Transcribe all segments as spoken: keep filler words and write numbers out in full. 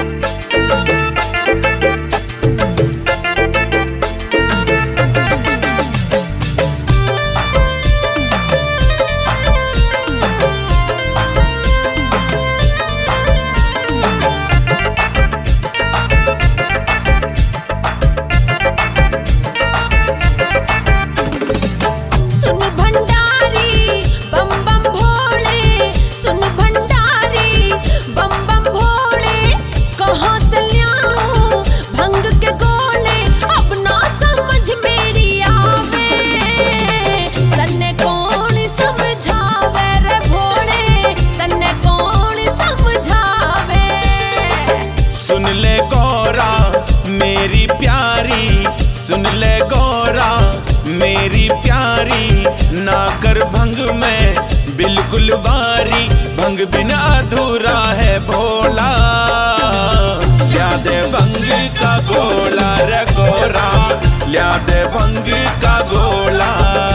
मेरी प्यारी सुन ले गौरा मेरी प्यारी, ना कर भंग में बिल्कुल बारी, भंग बिना अधूरा है भोला, ल्या दे भंग का गोला रे गौरा, ल्या दे भंग का गोला।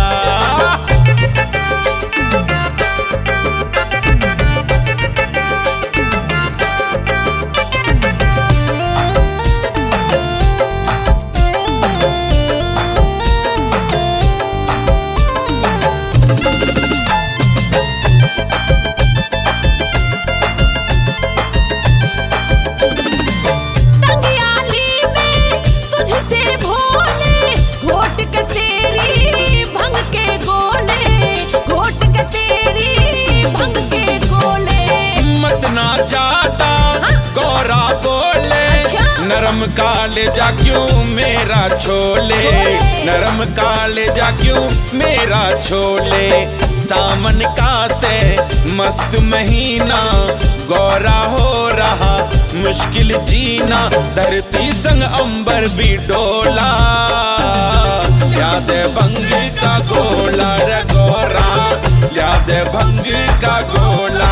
तेरी भंग के गोले घोट के तेरी भंग के गोले, मत ना जाता हाँ? गौरा बोले अच्छा? नरम काले जा क्यों मेरा छोले, नरम काले जा क्यों मेरा छोले। सावन का से मस्त महीना गौरा हो रहा मुश्किल जीना, धरती संग अंबर भी डोला, ल्या दे भंग का गोला रे गौरा, ल्या दे भंग का गोला।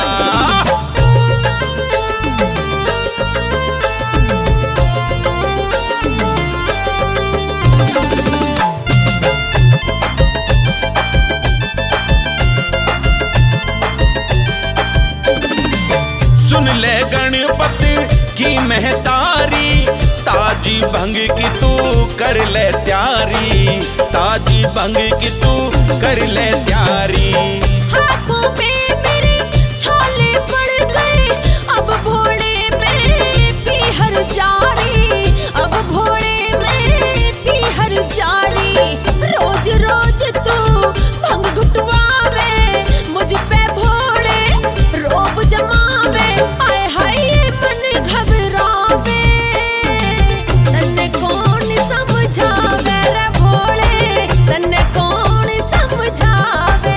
सुन ले गणपति की महतारी, ताजी भंग की तू कर ले त्यारी, ताजी भंग की तू कर ले त्यारी। हाथों में मेरे छाले पड़ गए, अब भोले में पीहर जारी, अब भोले में पीहर जारी। रोज रोज तू भंग घुटवावे मुझ पे भोले, रोब जमावे आए हाय मन घबरावे, तन्ने कौन समझावे रे भोले, तन्ने कौन समझावे।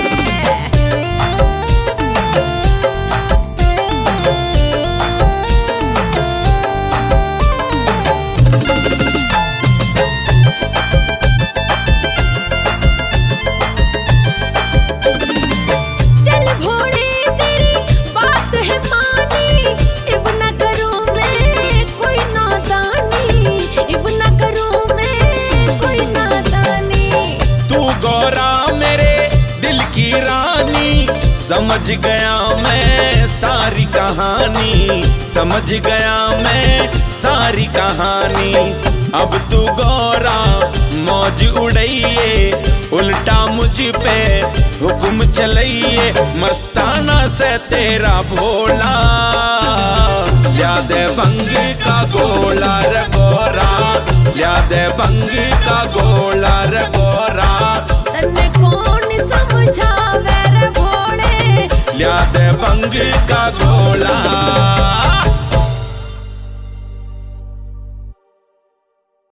चल भोले तेरी बात है मानी, इब न करूं मैं कोई नादानी, इब न करूं मैं कोई नादानी। तू गौरा मेरे दिल की रानी, समझ गया मैं सारी कहानी, समझ गया मैं सारी कहानी। अब तू गौरा मौज उड़ाइए, उल्टा मुझ पे हुक्म चलाइए, मस्ताना से तेरा भोला, ल्या दे भंग का गोला रे गौरा, ल्या दे भंग का गोला रे गौरा। तन्ने कौन समझावे रे भोले, ल्या दे भंग का गोला।